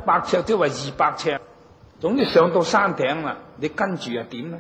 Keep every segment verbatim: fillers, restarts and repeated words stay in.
百尺即係二百尺，總之上到山頂啦，你跟住又點咧？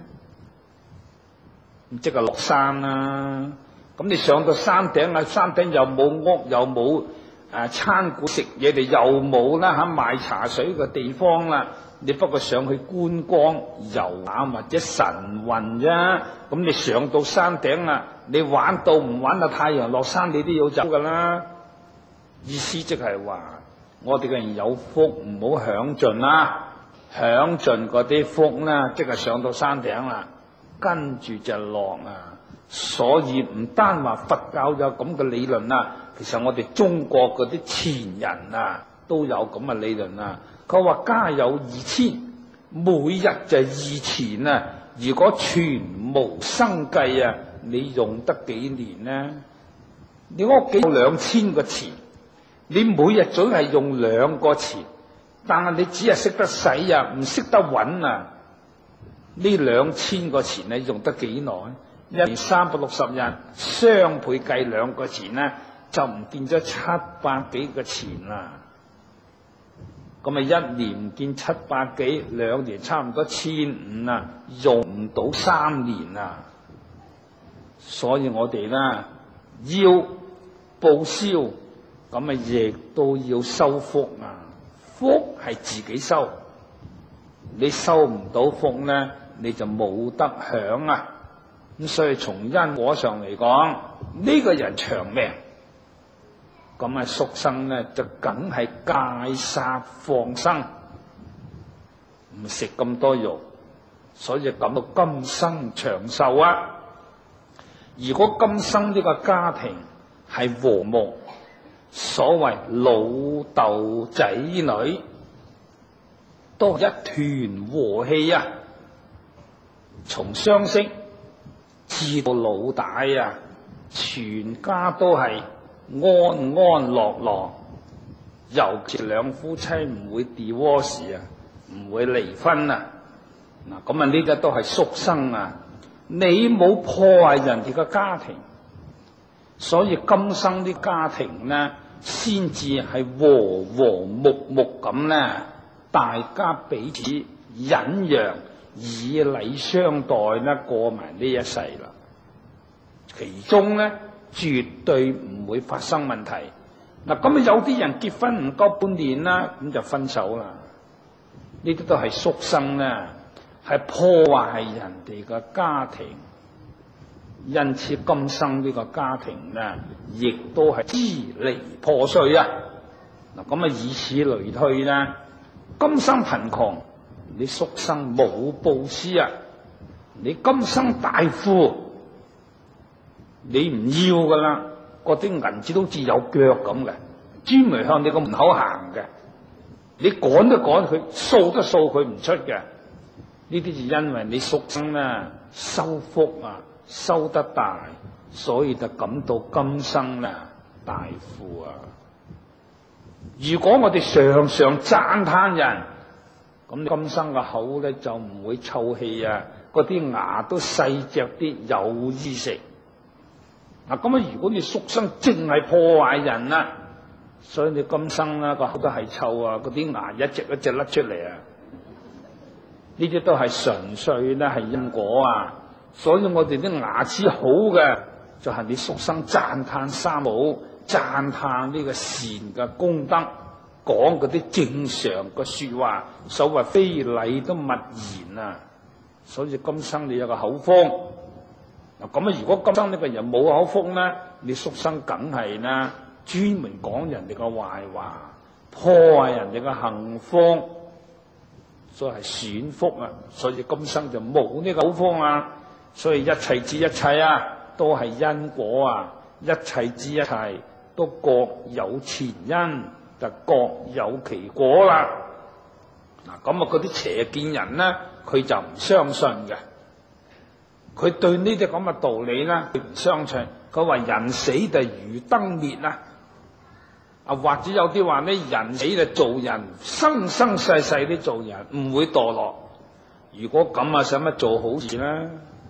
即係落山啦。咁你上到山頂啊，山頂又冇屋，又冇誒餐館食嘢，哋又冇啦嚇賣茶水嘅地方啦。你不過上去觀光遊覽或者晨運啫。咁你上到山頂啦，你玩到唔玩到太陽落山，你都要走噶啦。意思即係話，我哋嘅人有福唔好享盡啦，享盡嗰啲福啦，即係上到山頂啦，跟住就落啊。所以唔單話佛教有咁嘅理論啊，其實我哋中國嗰啲前人啊都有咁嘅理論啊。佢話家有二千，每日就二錢啊。如果全無生計啊，你用得幾年呢？你屋企有兩千個錢，你每日總係用兩個錢，但係你只係識得使啊，唔識得揾啊。呢兩千個錢你用得幾耐？一年三百六十日，雙倍計兩個錢咧，就唔見咗七百幾個錢啦。咁咪一年唔見七百幾，兩年差唔多千五啊，用唔到三年啊。所以我哋咧要報銷，咁咪亦都要收福啊。福係自己收，你收唔到福咧，你就冇得享啊。咁所以從因果上嚟講，呢個人長命，咁啊畜生咧就梗係戒殺放生，唔食咁多肉，所以感到今生長壽啊。如果今生呢個家庭係和睦，所謂老豆仔女都一團和氣啊，從相識至到老大啊，全家都係安安樂樂，尤其兩夫妻唔會 divorce 啊，唔會離婚啊。嗱，咁啊呢啲都係畜生啊！你冇破壞人哋嘅家庭，所以今生啲家庭呢，先至係和和睦睦咁呢，大家彼此忍讓，以禮相待呢，過埋呢一世啦。其中呢，絕對唔會發生問題。嗱，咁啊有啲人結婚唔夠半年啦，咁就分手啦。呢啲都係畜生呢，係破壞人哋嘅家庭。因此今生呢個家庭呢，亦都係支離破碎啊。嗱，咁啊以此類推呢，今生貧窮，你畜生冇布施啊。你今生大富，你唔要噶啦，嗰啲銀紙都好似有腳咁嘅，專門向你個門口行嘅，你趕都趕佢，掃都掃佢唔出嘅。呢啲就因為你畜生啊收福啊收得大，所以就感到今生啊大富啊。如果我哋常常讚嘆人，咁今生個口咧就唔會臭氣啊，嗰啲牙都細隻啲，有衣食。嗱，咁啊，如果你畜生淨係破壞人啊，所以你今生啦個口都係臭啊，嗰啲牙一隻一隻甩出嚟啊。呢啲都係純粹咧係因果啊。所以我哋啲牙齒好嘅，就係你畜生讚嘆三寶，讚嘆呢個善嘅功德，講嗰啲正常嘅說話，所謂非禮都勿言啊。所以今生你有個口福，嗱咁啊，如果今生呢個人冇口福咧，你畜生梗係啦，專門講人哋嘅壞話，破壞人哋嘅幸福，所以係損福啊。所以今生就冇呢個口福啊。所以一切之一切啊，都係因果啊！一切之一切都各有前因，就各有其果啦。嗱，咁啊，嗰啲邪見人咧，佢就唔相信嘅。佢對呢啲咁嘅道理咧，佢唔相信。佢話人死就如燈滅啦。啊，或者有啲話咧，人死就做人，生生世世都做人，唔會墮落。如果咁啊，使乜做好事咧？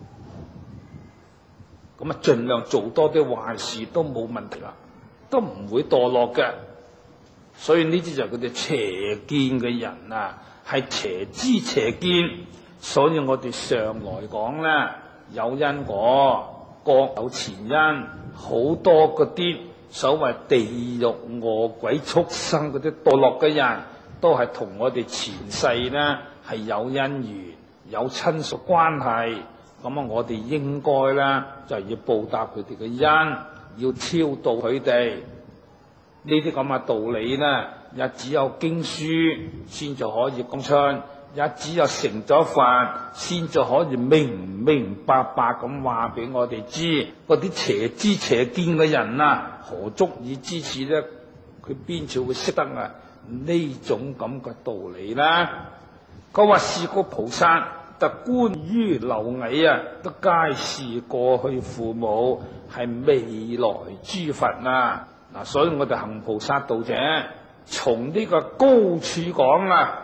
咁啊，盡量做多啲壞事都冇問題啦，都唔會墮落嘅。 所以呢啲就係佢哋邪見嘅人啊，係邪知邪見。所以我哋上來講咧，有因果，各有前因，好多嗰啲所謂地獄餓鬼畜生嗰啲墮落嘅人，都係同我哋前世咧係有因緣、有親屬關係。咁啊，我哋應該咧就要報答佢哋嘅因，要超度佢哋。呢啲咁嘅道理咧，也只有經書先就可以講出，也只有成咗佛先就可以明明白白咁話俾我哋知。嗰啲邪知邪見嘅人啊，何足以支持咧？佢邊處會識得啊呢種咁嘅道理啦？佢話是個菩薩特觀於螻蟻啊，都皆是過去父母，係未來諸佛啊！嗱，所以我哋行菩薩道者，從呢個高處講啦。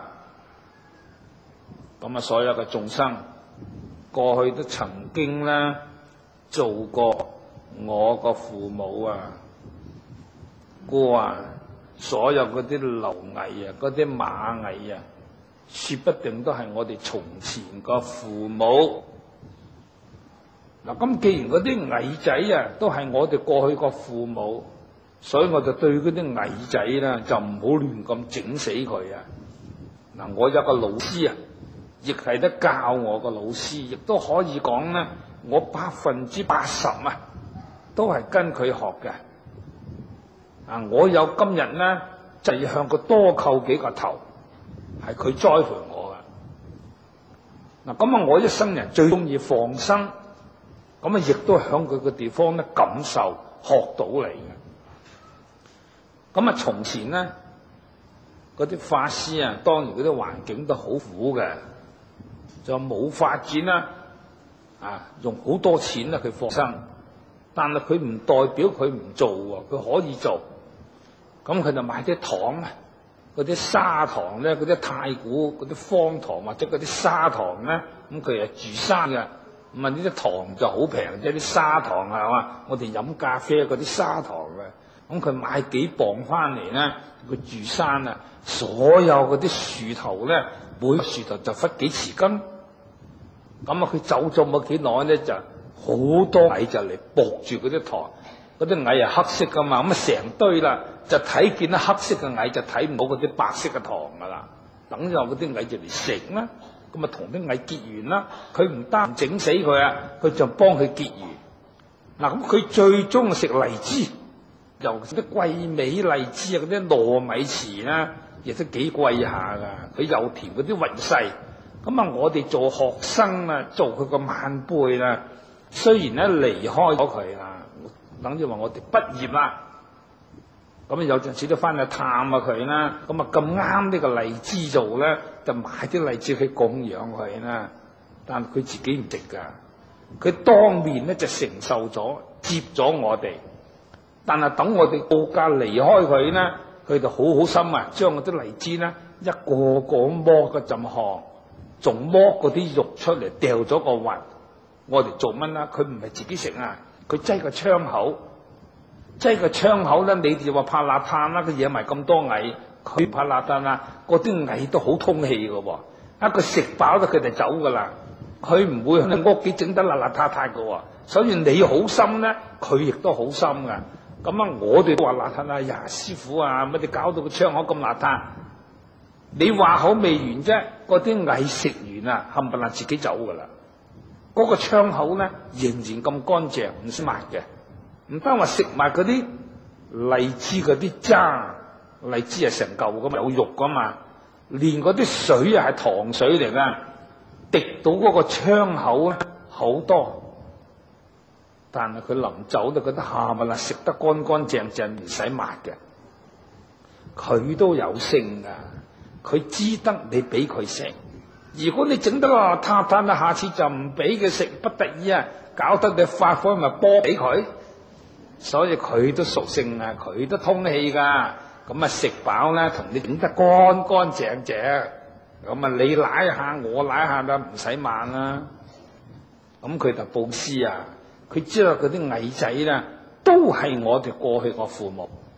咁啊，所有嘅眾生過去都曾經咧做過我個父母啊，故啊，所有嗰啲螻蟻啊，嗰啲螞蟻啊，說不定都係我哋從前個父母。嗱，咁既然嗰啲蟻仔啊，都係我哋過去個父母。所以我就對嗰啲蟻仔咧，就唔好亂咁整死佢啊！嗱，我有個老師啊，亦係得教我個老師，亦都可以講咧，我百分之八十啊，都係跟佢學嘅。啊，我有今日咧，就要向佢多叩幾個頭，係佢栽培我噶。嗱，咁啊，我一生人最中意放生，咁啊，亦都響佢個地方咧感受學到嚟嘅。咁啊，從前咧，嗰啲法師啊，當然嗰啲環境都好苦嘅，就冇發展啦，啊，用好多錢咧去放生，但係佢唔代表佢唔做喎，佢可以做。咁佢就買啲糖啊，嗰啲砂糖咧，嗰啲太古嗰啲方糖或者嗰啲砂糖咧，咁佢係住山嘅，咁啊呢啲糖就好平，即係啲砂糖係嘛，我哋飲咖啡嗰啲砂糖嘅。咁佢買幾磅翻嚟咧，佢住山啊，所有嗰啲樹頭咧，每個樹頭就忽幾匙羹。咁啊，佢走咗冇幾耐咧，就好多蟻就嚟駁住嗰啲糖，嗰啲蟻係黑色噶嘛，咁啊成堆啦，就睇見咧黑色嘅蟻就睇唔到嗰啲白色嘅糖噶啦。等有嗰啲蟻就嚟食啦，咁啊同啲蟻結緣啦。佢唔單整死佢啊，佢就幫佢結緣。嗱，咁佢最中意食荔枝。尤其啲桂味荔枝啊，嗰啲糯米糍啦，亦都幾貴下噶。佢又甜嗰啲雲細，咁啊，我哋做學生啊，做佢個晚輩啦。雖然咧離開咗佢啦，等於話我哋畢業啦，咁啊有陣時都翻去探下佢啦。咁啊咁啱呢個荔枝做咧，就買啲荔枝去供養佢啦。但佢自己唔食噶，佢當面咧就承受咗，接咗我哋。但係等我哋到家離開佢咧，佢就好好心啊，將嗰啲荔枝咧一個個剝個浸殼，仲剝嗰啲肉出嚟掉咗個核。我哋做乜啦？佢唔係自己食啊，佢擠個窗口，擠個窗口咧，你哋話怕邋遢啦，佢惹埋咁多蟻，佢怕邋遢啦，嗰啲蟻都好通氣噶喎。一佢食飽咗，佢就走噶啦，佢唔會喺你屋企整得邋邋遢遢噶喎。所以你好心咧，佢亦都好心噶。咁啊！我哋都話邋遢啊，呀師傅啊，乜你搞到個窗口咁邋遢？你話口未完啫，嗰啲蟻食完啊，冚唪唥自己走噶啦。嗰、嗰個窗口咧仍然咁乾淨，唔使抹嘅。唔單話食埋嗰啲荔枝嗰啲渣，荔枝係成嚿噶嘛，有肉噶嘛，連嗰啲水啊係糖水嚟噶，滴到嗰個窗口咧好多。但係佢臨走就覺得喊啊啦，食得乾乾淨淨，唔使抹嘅。佢都有性噶，佢知得你俾佢食。如果你整得邋遢遢啦，下次就唔俾佢食，不得已啊，搞得你發火咪波俾佢。所以佢都屬性啊，佢都通氣噶。咁啊食飽咧，同你整得乾乾淨淨。咁啊你舐下我舐下啦，唔使慢啦。咁佢就布施啊。佢知道嗰啲蟻仔咧，都係我哋過去個父母，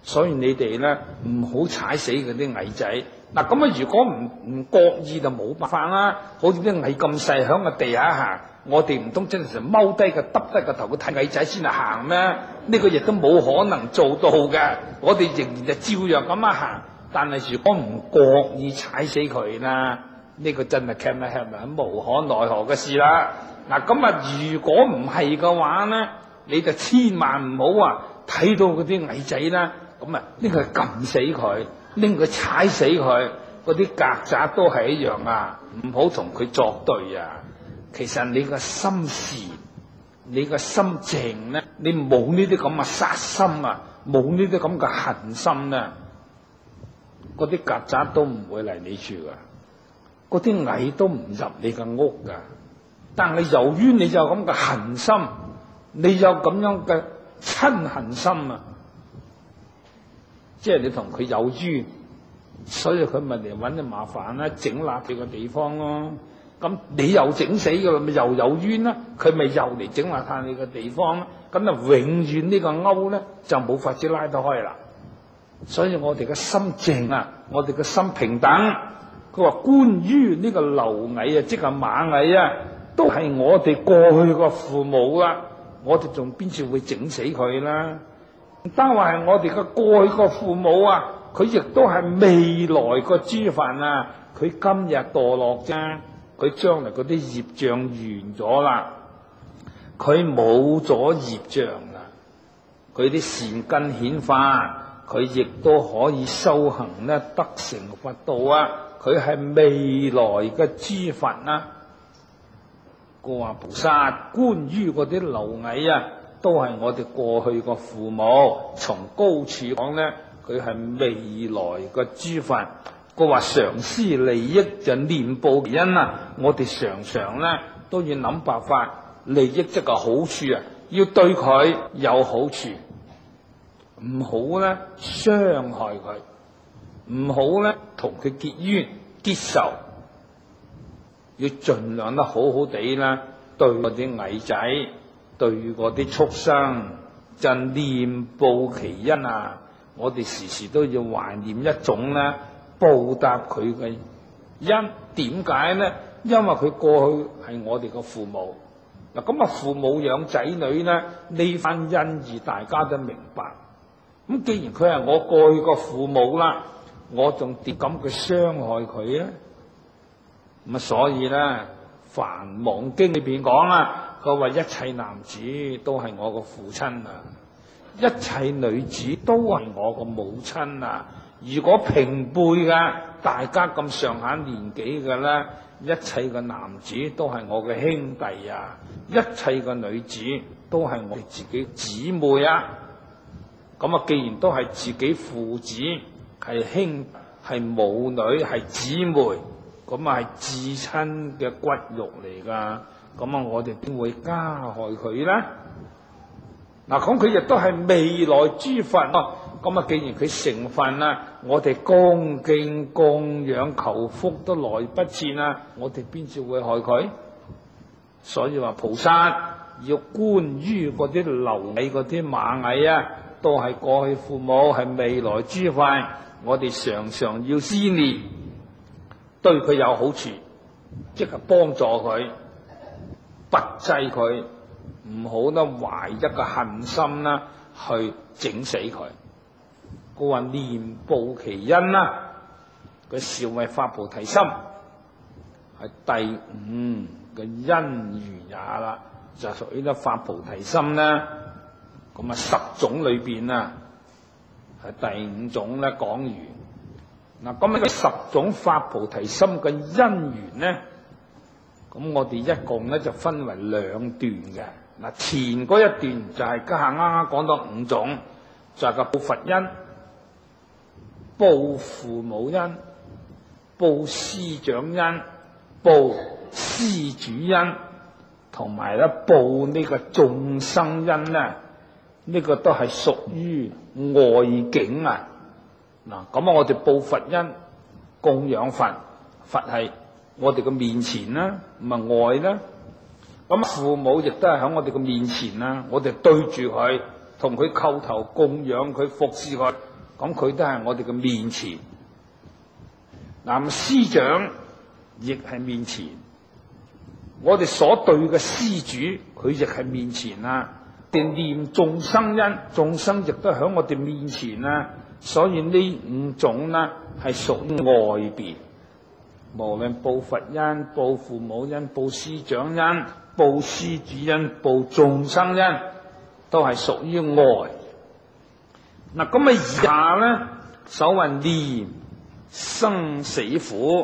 所以你哋咧唔好踩死嗰啲蟻仔。嗱咁啊，如果唔唔覺意就冇辦法啦。好似啲蟻咁細響個地下行，我哋唔通真係踎低個耷低個頭去睇蟻仔先嚟行咩？呢個亦都冇可能做到嘅。我哋仍然就照樣咁樣行，但係如果唔覺意踩死佢啦，呢個真係係咪係咪無可奈何嘅事啦。嗱咁啊，如果唔係嘅話咧，你就千萬唔好話睇到嗰啲蟻仔啦，咁啊呢個撳死佢，拎佢踩死佢，嗰啲曱甴都係一樣啊！唔好同佢作對啊！其實你個心善，你個心靜咧，你冇呢啲咁嘅殺心啊，冇呢啲咁嘅恨心咧，嗰啲曱甴都唔會嚟你處噶，嗰啲蟻都唔入你嘅屋噶。但係由於你有咁嘅恨心，你有咁樣嘅親恨心啊！即係你同佢有冤，所以佢咪嚟揾你麻煩啦，整爛佢個地方咯。咁你又整死㗎啦，咪又有冤啦。佢咪又嚟整爛下你個地方啦。咁啊，永遠呢個鈎咧就冇法子拉得開啦。所以我哋嘅心靜啊，我哋嘅心平等。佢話關於呢個螻蟻啊，即係螞蟻啊，都係我哋過去個父母啦。我哋仲邊處會整死佢啦？唔單話係我哋嘅過去個父母啊，佢亦都係未來個諸份啊。佢今日墮落啫，佢將來嗰啲業障完咗啦，佢冇咗業障啦，佢啲善根顯化，佢亦都可以修行咧，得成佛道啊！佢係未來嘅諸佛啊！個話菩薩關於嗰啲螻蟻啊，都係我哋過去個父母。從高處講咧，佢係未來嘅諸佛。個話常思利益就念報其因啊！我哋常常咧都要諗辦法，利益即係好處啊，要對佢有好處，唔好咧傷害佢，唔好咧同佢結冤結仇。要盡量得好好地啦，對嗰啲蟻仔，對嗰啲畜生，就念報其因啊！我哋時時都要懷念一種咧報答佢嘅因。點解咧？因為佢過去係我哋嘅父母。嗱咁啊，父母養仔女咧，呢番恩義大家都明白。咁既然佢係我過去個父母啦，我仲點敢去傷害佢咧？咁啊，所以咧，《梵網經》裏邊講啦，佢話一切男子都係我個父親啊，一切女子都係我個母親啊。如果平輩嘅，大家咁上下年紀嘅咧，一切嘅男子都係我嘅兄弟啊，一切嘅女子都係我哋自己姊妹啊。咁啊，既然都係自己父子，係兄，係母女，係姊妹。咁啊，係至親嘅骨肉嚟噶，咁啊，我哋點會加害佢咧？嗱，咁佢亦都係未來諸佛哦。咁啊，既然佢成分啦，我哋恭敬供養求福都來不切啊，我哋邊處會害佢？所以話菩薩要觀於嗰啲螻蟻、嗰啲螞蟻啊，都係過去父母，係未來諸佛，我哋常常要思念。對佢有好處，即係幫助佢，不濟佢，唔好得懷一個恨心啦，去整死佢。佢話念報其因啦，佢少為發菩提心，係第五嘅因緣也啦，就屬於得發菩提心啦。咁啊，十種裏邊啊，係第五種咧講完。嗱，咁呢十種發菩提心嘅因緣咧，咁我哋一共咧就分為兩段嘅。嗱，前嗰一段就係家下啱啱講到五種，就係個報佛因、報父母因、報師長因、報施主因，同埋咧報呢個眾生因咧，呢個都係屬於外境啊。嗱，咁啊，我哋報佛因，供養佛，佛係我哋嘅面前啦，唔係外啦。咁父母亦都係喺我哋嘅面前啦，我哋對住佢，同佢叩頭供養佢，服侍佢， 咁佢都係我哋嘅面前。嗱，咁師長亦係面前，我哋所對嘅施主，佢亦係面前啦。定念眾生恩，眾生亦都喺我哋面前啦。所以呢五種呢係屬於外邊，無論報佛恩、報父母恩、報師長恩、報施主恩、報眾生恩，都係屬於外。嗱，咁啊以下呢，所謂念生死苦，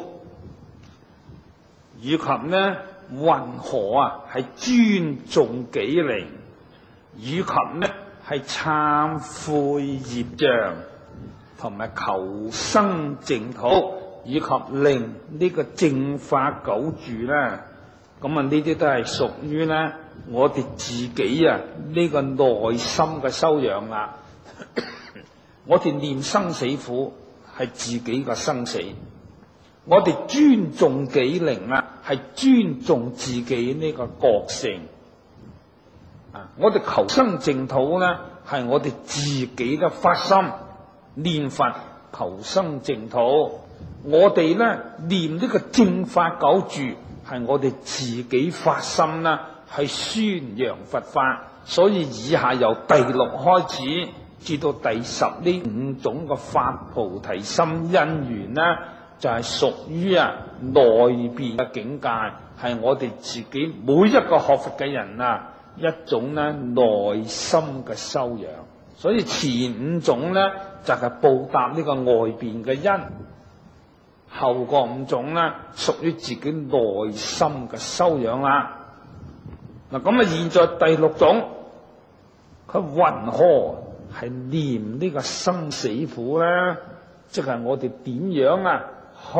以及呢云何啊係尊重己靈，以及呢係懺悔業障，同埋求生淨土，以及令呢個正法久住咧，咁啊呢啲都係屬於咧我哋自己啊呢個內心嘅修養啦。我哋念生死苦係自己嘅生死，我哋尊重己靈啦，係尊重自己呢個覺性。啊，我哋求生淨土咧，係我哋自己嘅發心。念佛求生淨土，我哋咧念呢個正法久住，係我哋自己發心啦，係宣揚佛法。所以以下由第六開始至到第十呢五種嘅發菩提心因緣呢，就係屬於啊內邊嘅境界，係我哋自己每一個學佛嘅人啊一種咧內心嘅修養。所以前五種咧就係、是、報答呢個外邊嘅因，後個五種咧屬於自己內心嘅修養啦。嗱，咁啊，現在第六種，佢云何係念呢個生死苦咧？即係我哋點樣啊去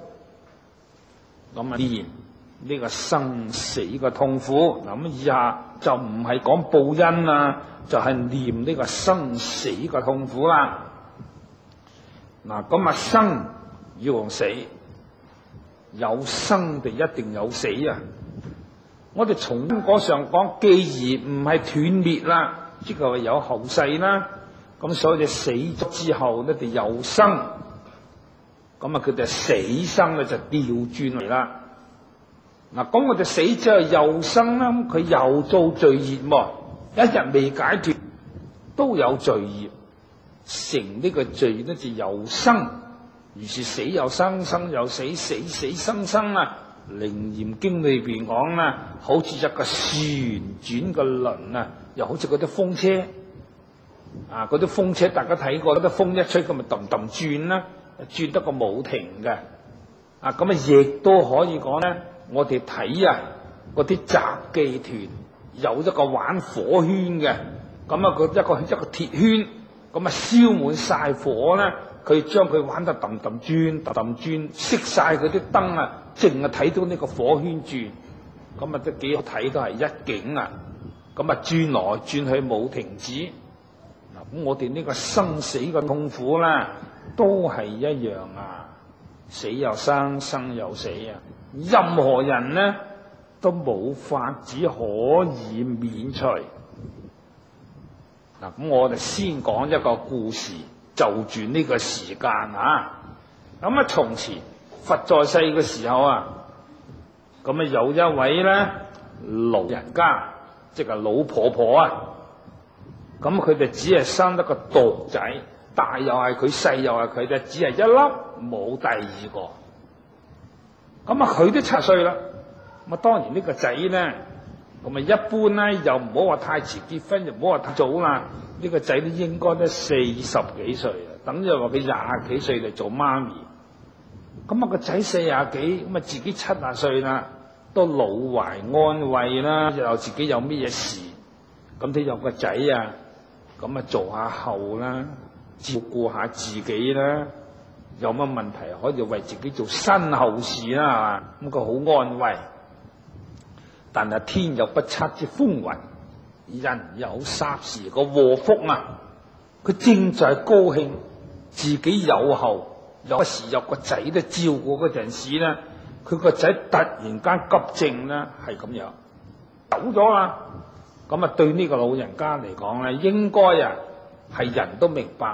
咁啊念呢個生死嘅痛苦？嗱，咁以下就唔係講報恩啊。就係念呢個生死嘅痛苦啦。嗱，咁啊生要用死，有生就一定有死啊！我哋從因果上講，既然唔係斷滅啦，即係話有後世啦，咁所以你死咗之後咧就有生，咁啊佢哋死生咧就調轉嚟啦。嗱，咁我哋死之後又生啦，佢又做罪業喎。一日未解脫，都有罪業，成呢個罪呢就有生，於是死又生，生又死，死死生生啊！《楞嚴經》裏邊講啦，好似一個旋轉嘅輪啊，又好似嗰啲風車啊，嗰啲風車大家睇過，嗰啲風一吹咁咪氹氹轉啦，轉得個冇停嘅啊！咁啊，亦都可以講咧，我哋睇啊嗰啲雜技團。有一個玩火圈嘅，咁啊，佢一個一個鐵圈，咁啊燒滿晒火咧，佢將佢玩得氹氹轉，氹氹轉，熄晒佢啲燈啊，淨係睇到呢個火圈轉，咁啊都幾好睇，都係一景啊，咁啊轉來轉去冇停止。嗱，咁我哋呢個生死嘅痛苦咧，都係一樣啊，死又生，生又死啊，任何人咧都冇法子可以免除。嗱，咁我哋先講一個故事，就住呢個時間啊。咁啊，從前佛在世嘅時候啊，咁啊有一位咧老人家，即係老婆婆啊。咁佢哋只係生得個獨仔，大又係佢，細又係佢哋，只係一粒，冇第二個。咁啊，佢都七歲啦。咁啊，當然呢個仔咧，咁啊一般咧又唔好話太遲結婚，又唔好話太早啦。呢個仔都應該都四十幾歲啊，等於話佢廿幾歲嚟做媽咪。咁啊個仔四廿幾，咁啊自己七廿歲啦，都老懷安慰啦，又自己有咩嘢事，咁都有個仔啊，咁啊做下後啦，照顧下自己啦，有乜問題可以為自己做身後事啦，係嘛？咁佢好安慰。但係天有不測之風雲，人有霎時個禍福啊！佢正在高興自己有後，有時有個仔都照顧嗰陣時咧，佢個仔突然間急症咧，係咁樣走咗啦。咁啊，對呢個老人家嚟講咧，應該啊係人都明白，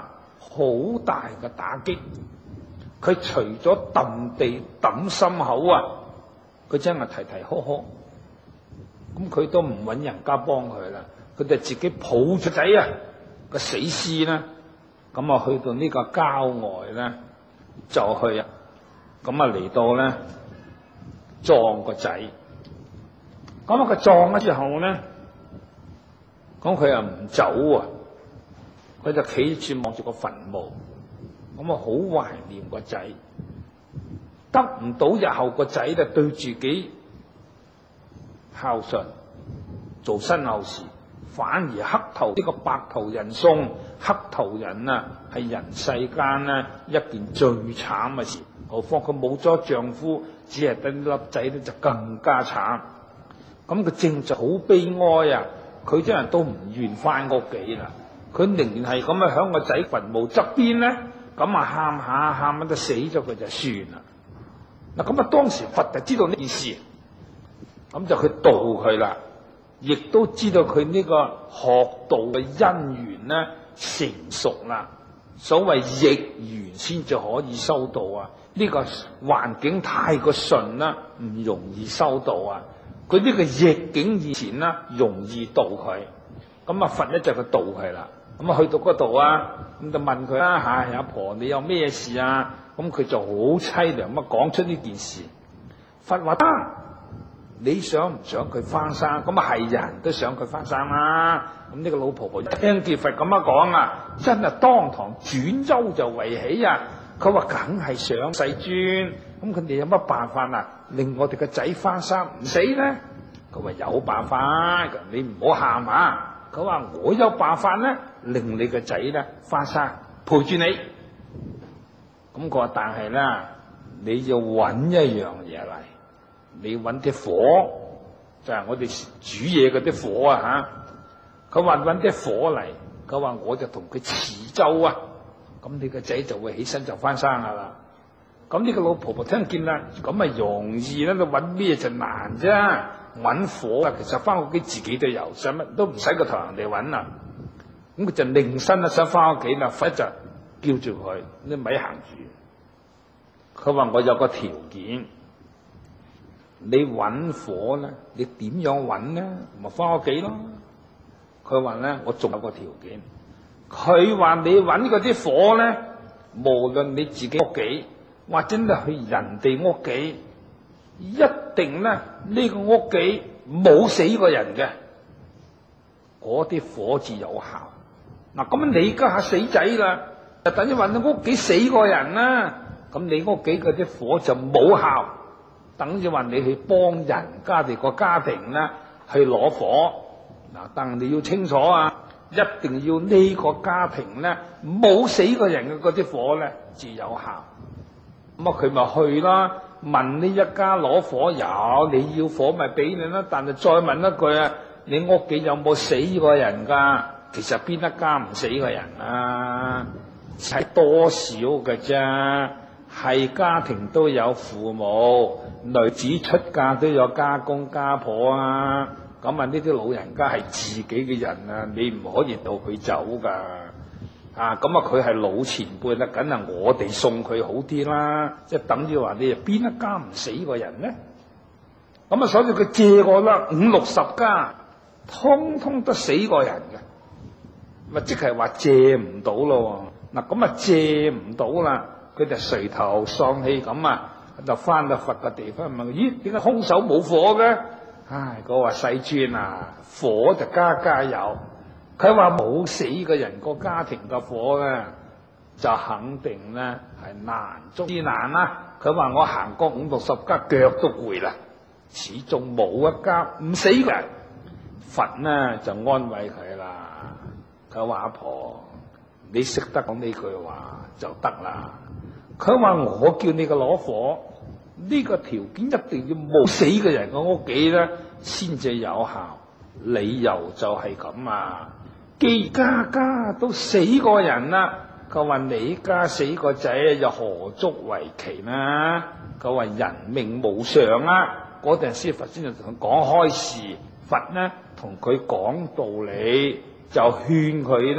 好大嘅打擊。佢除咗揼地揼心口啊，佢真係提提呵呵。咁佢都唔揾人家幫佢啦，佢就自己抱住仔啊個死屍啦，咁啊去到呢個郊外咧就去啊，咁啊嚟到咧葬個仔。咁啊佢葬咗之後咧，咁佢又唔走啊，佢就企住望住個墳墓，咁啊好懷念個仔，得唔到日後個仔就對自己孝順做身後事，反而黑頭呢個白頭人送，黑頭人啊係人世間咧一件最慘嘅事，何況佢冇咗丈夫，只係得粒仔咧就更加慘。咁佢正就好悲哀啊！佢真係都唔願翻屋企啦，佢寧願係咁啊響個仔墳墓側邊咧，咁啊喊下喊下就死咗佢就算啦。嗱咁啊當時佛就知道呢件事，咁就去度佢啦，亦都知道佢呢個學道嘅因緣咧成熟啦。所謂逆緣先至可以修道啊！呢個環境太過順啦，唔容易修道啊。佢呢個逆境以前啦，容易度佢。咁啊佛咧就去度佢啦。咁啊去到嗰度啊，咁就問佢啦：唉，阿婆你有咩事啊？咁佢就好凄涼咁講出呢件事。佛話得。你想唔想佢翻生？咁啊係人都想佢翻生啦。咁呢個老婆婆一聽見佛咁樣講啊，真係當堂轉憂就為喜啊！佢話梗係想世尊，咁佢哋有乜辦法啊？令我哋個仔翻生唔死咧？佢話有辦法，你唔好喊啊！佢話我有辦法咧，令你個仔咧翻生，陪住你。咁佢話但係咧，你要揾一樣嘢嚟。你揾啲火，就係、是、我哋煮嘢嗰啲火啊吓！佢話揾啲火嚟，佢話我就同佢持咒啊，咁你個仔就會起身就翻生噶啦。咁呢個老婆婆聽見啦，咁咪容易啦，你揾咩就難啫？揾火啊，其實翻屋企自己都有，使乜都唔使個頭人哋揾啦。咁佢就擰身啦，想翻屋企啦，佛就叫住佢，你咪行住。佢話我有個條件。你揾火咧，你點樣揾咧？咪翻屋企咯。佢話咧，我仲有個條件。佢話你揾嗰啲火咧，無論你自己屋企或者你去人哋屋企，一定咧呢個屋企冇死過人嘅，嗰啲火至有效。嗱，咁你家下死仔啦，就等於話你屋企死過人啦，咁你屋企嗰啲火就冇效。等於話你去幫人家哋個家庭咧去攞火，嗱，但你要清楚啊，一定要呢個家庭咧冇死過人嘅嗰啲火咧至有效。咁啊佢咪去啦，問呢一家攞火有，你要火咪俾你啦。但係再問一句啊，你屋企有冇死過人噶？其實邊一家唔死過人啊？係多少嘅啫。係家庭都有父母，女子出嫁都有家公家婆啊。咁啊，呢啲老人家係自己嘅人啊，你唔可以到佢走噶。啊，咁啊，佢係老前輩啦，梗係我哋送佢好啲啦。即係等於話你啊，邊一家唔死過人咧？咁啊，所以佢借過啦，五六十家，通通都死過人嘅，咪即係話借唔到咯。嗱，咁啊借唔到啦。佢就垂頭喪氣咁啊，就翻到佛嘅地方問：咦，點解空手冇火嘅？唉，佢話世尊啊，火就家家有。佢話冇死嘅人個家庭嘅火咧，就肯定咧係難中之難啦。佢話我行過五六十家，腳都攰啦，始終冇一家唔死嘅人。佛呢就安慰佢啦。佢話阿婆，你識得講呢句話就得啦。佢話我叫你個攞火，呢個條件一定要冇死嘅人嘅屋企咧，先至有效。理由就係咁啊！既家家都死過人啦，佢話你家死個仔又何足為奇呢？佢話人命無常啊！嗰陣時佛先就同佢講開示，佛呢同佢講道理，就勸佢呢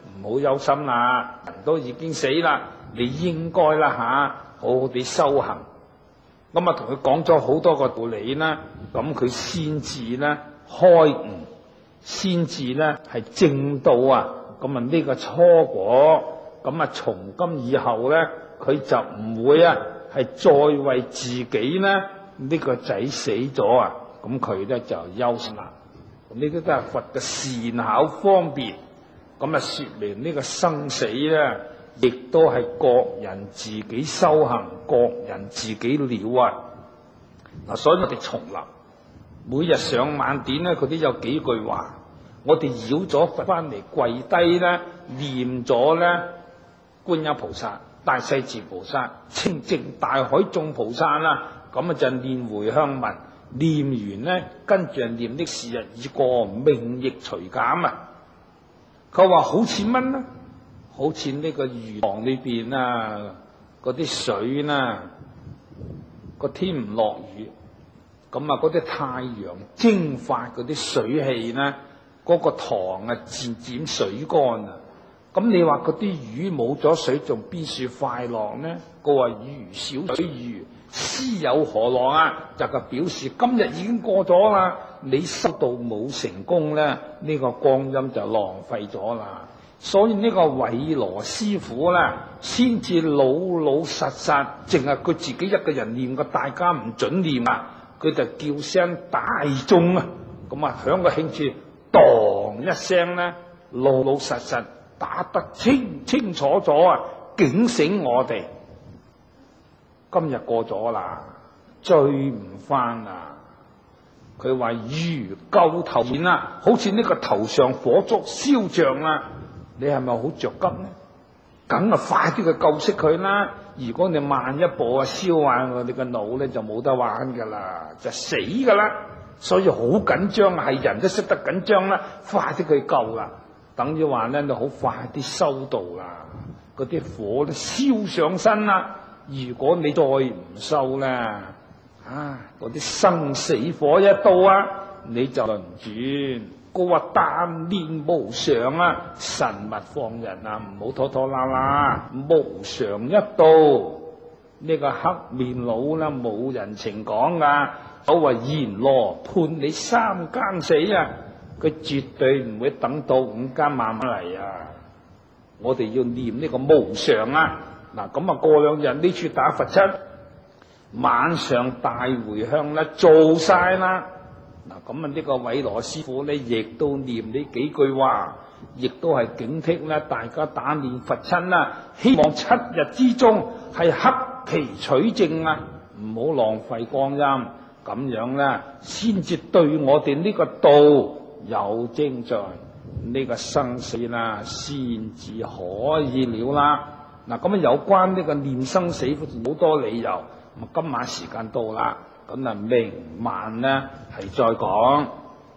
唔好憂心啦，人都已經死啦，你應該啦吓，好好地修行。咁啊，同佢講咗好多個道理啦，咁佢先至咧開悟，先至咧係證到啊。咁啊呢個初果，咁啊從今以後咧，佢就唔會啊係再為自己咧呢個仔死咗啊，咁佢咧就憂心啦。呢啲都係佛嘅善巧方便，咁啊說明呢個生死咧，亦都係各人自己修行，各人自己了啊。嗱，所以我哋重立每日上晚點咧，佢都有幾句話，我哋繞咗佛翻嚟跪低咧，念咗咧觀音菩薩、大勢至菩薩、清淨大海眾菩薩啦，咁啊就念回向文。念完咧，跟住念的時日已過，命亦隨減啊！佢話好似乜呢？好似呢個魚塘裏邊啊，嗰啲水啦，個天唔落雨，咁啊嗰啲太陽蒸發嗰啲水氣咧，嗰個塘啊漸漸水乾啊！咁你話嗰啲魚冇咗水，仲邊處快樂呢？佢話魚小水魚，斯有何樂啊？就係表示今日已經過咗啦，你修道冇成功咧，呢個光陰就浪費咗啦。所以呢個韋羅師傅咧，先至老老實實，淨係佢自己一個人念，個大家唔准念啊，佢就叫聲大眾啊，咁啊響個興處，當一聲咧，老老實實打得清清楚楚啊，警醒我哋。今日過咗啦，追唔翻啦。佢話如救頭前啦，好似呢個頭上火燭燒着啦，你係咪好着急呢？梗係快啲去救熄佢啦！如果你慢一步啊，燒壞我哋個腦咧，就冇得玩噶啦，就死噶啦。所以好緊張，係人都識得緊張啦，快啲去救啦。等於話咧，你好快啲收道啦，嗰啲火都燒上身啦。如果你再唔收咧，啊，嗰啲生死火一到啊，你就輪轉。佢話但念無常啊，神勿放人啊，唔好拖拖拉拉。無常一到，呢、這個黑面佬啦，冇人情講噶。我話閻羅判你三更死啊，佢絕對唔會等到五更慢慢嚟啊。我哋要念呢個無常啊。嗱，咁啊過兩日呢處打佛七，晚上大回向咧做晒啦。嗱，咁啊呢個韋羅師傅咧，亦都念呢幾句話，亦都係警惕咧大家打念佛親啦。希望七日之中係克期取證啊，唔好浪費光陰，咁樣咧先至對我哋呢個道有精進，呢個生死啦先至可以了啦。嗱，咁啊有關呢個念生死好多理由，咁今晚時間到啦，咁啊明晚咧係再講。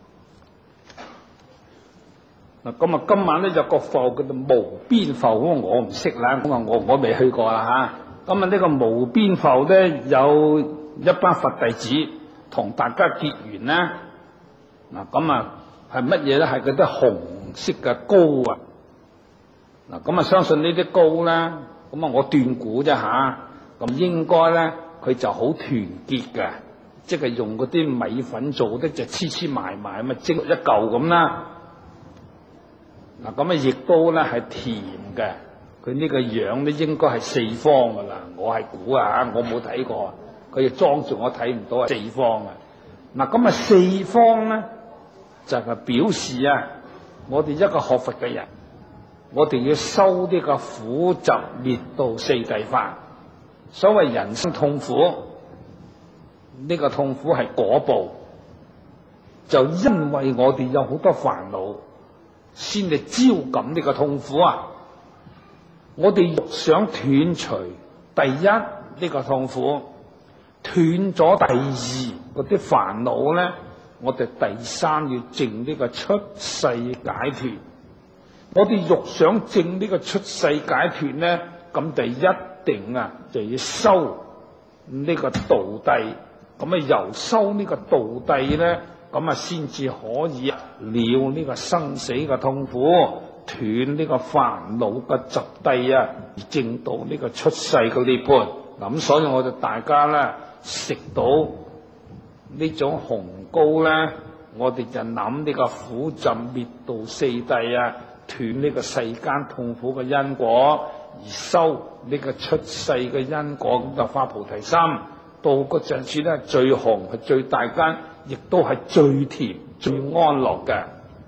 嗱，咁啊今晚咧有個埠叫做無邊埠，咁我唔識啦，咁啊我我未去過啦吓。咁啊呢個無邊埠咧有一班佛弟子同大家結緣啦。嗱，咁啊係乜嘢咧？係嗰啲紅色嘅膏啊！嗱，咁啊相信呢啲膏咧，咁啊我斷估啫吓，咁應該咧佢就好團結嘅，即係用嗰啲米粉做的，就黐黐埋埋咁啊，蒸一嚿咁啦。嗱，咁啊亦都咧係甜嘅，佢呢個樣咧應該係四方噶啦，我係估啊，我冇睇過，佢就裝住我睇唔到係四方啊。嗱，咁啊四方咧就係表示啊，我哋一個學佛嘅人，我哋要修呢個苦集滅道四諦法。所謂人生痛苦，呢個痛苦係果報，就因為我哋有好多煩惱，先嚟招感呢個痛苦啊！我哋欲想斷除第一呢個痛苦，斷咗第二嗰啲煩惱咧，我哋第三要證呢個出世解脱。我哋欲想證呢個出世解脱咧，咁就一定啊就要修呢個道諦。咁啊由修呢個道諦咧，咁啊先至可以了呢個生死嘅痛苦， 斷呢個煩惱嘅質地啊，而證到呢個出世嘅涅槃。咁所以我哋大家咧食到呢種紅膏咧，我哋就諗呢個苦盡滅道四諦啊，斷呢個世間痛苦嘅因果，而修呢個出世嘅因果，咁就發菩提心。到嗰陣時咧，最紅係最大間，亦都係最甜、最安樂嘅。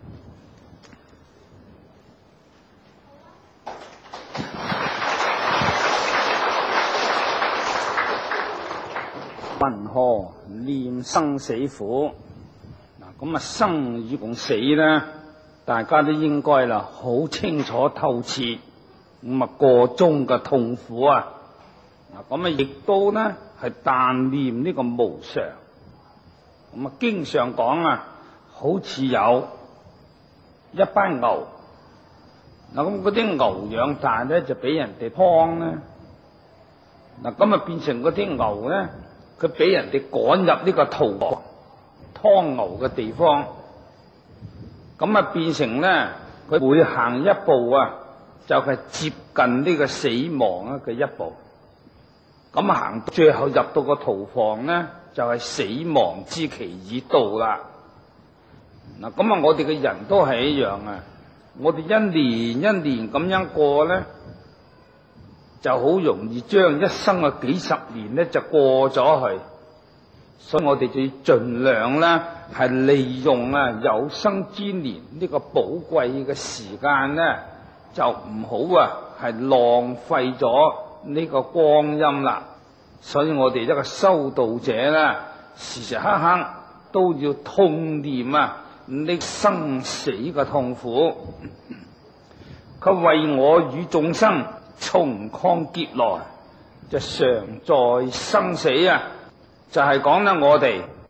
云何念生死苦？嗱，咁啊生與共死咧，大家都應該啦，好清楚透徹，咁啊個中嘅痛苦啊，嗱咁啊亦都咧係但念呢個無常，咁啊經常講啊，好似有一班牛，嗱咁嗰啲牛養大咧就俾人哋劏咧，嗱咁啊變成嗰啲牛咧。佢俾人哋趕入呢個屠房劏牛嘅地方，咁啊變成咧，佢每行一步啊，就係接近呢個死亡啊嘅一步。咁行到最後入到個屠房咧，就係死亡之期已到啦。嗱，咁啊，我哋嘅人都係一樣啊，我哋一年一年咁樣過咧，就好容易將一生嘅幾十年咧就過咗去，所以我哋就要盡量咧係利用啊有生之年呢個寶貴嘅時間咧，就唔好啊係浪費咗呢個光陰啦。所以我哋一個修道者咧，時時刻刻都要痛念啊呢生死嘅痛苦，佢為我與眾生從曠劫來，就常在生死啊！就係講咧，我哋